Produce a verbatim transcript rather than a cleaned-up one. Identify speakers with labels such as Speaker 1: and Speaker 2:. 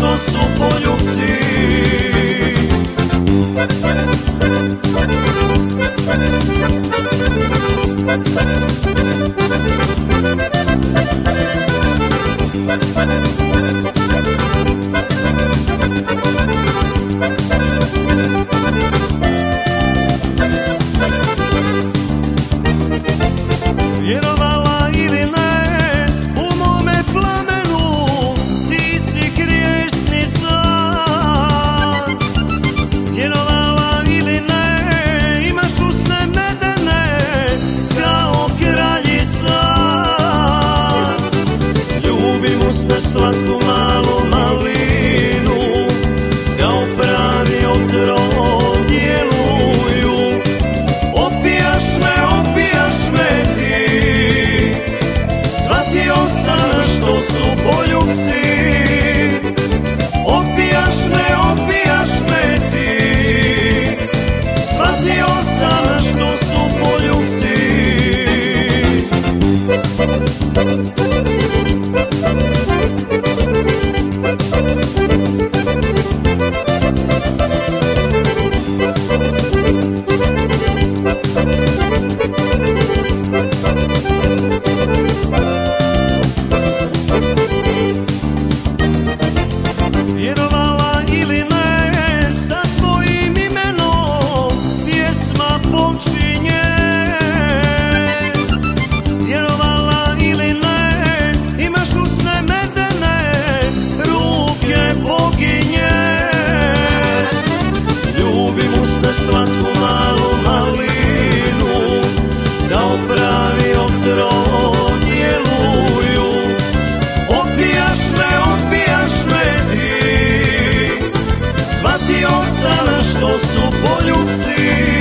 Speaker 1: što su poljupci.
Speaker 2: Vjerovala ili ne, u mome plamenu ti si krijesnica. Vjerovala ili ne, imaš usne medene kao kraljica. Ljubim usne slatku malu malinu, kao pravi otrov djeluju. Opijaš me, opijaš me ti, shvatio sam što su poljupci. Opijaš me, opijaš me ti, shvatio sam što su poljupci. Vjerovala ili ne, sa tvojim imenom pjesma počinje. Vjerovala ili ne, imaš usne medene, ruke boginje. Ljubim usne slatku malu malinu, kao pravi otrov djeluju. Opijaš me, opijaš me ti, shvatio sam što su poljupci.